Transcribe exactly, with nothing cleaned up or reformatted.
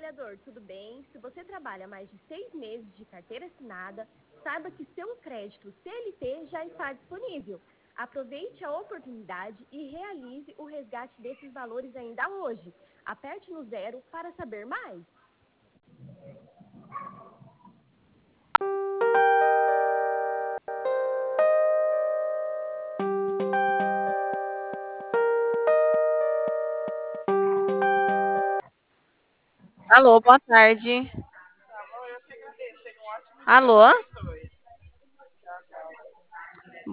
trabalhador, tudo bem? Se você trabalha mais de seis meses de carteira assinada, saiba que seu crédito C L T já está disponível. Aproveite a oportunidade e realize o resgate desses valores ainda hoje. Aperte no zero para saber mais. Alô, boa tarde. Alô?